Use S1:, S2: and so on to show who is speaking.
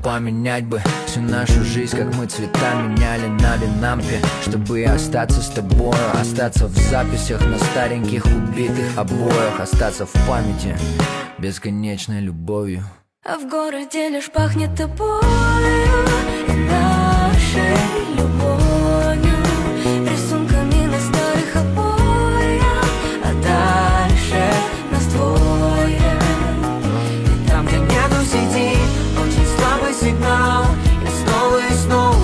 S1: поменять бы всю нашу жизнь, как мы цвета меняли на винампе, чтобы остаться с тобою, остаться в записях на стареньких убитых обоях, остаться в памяти бесконечной любовью.
S2: А в городе лишь пахнет тобою и нашей любовью, рисунками на старых обоях, а дальше нас двое.
S3: И там, где нету сети, очень слабый сигнал, и снова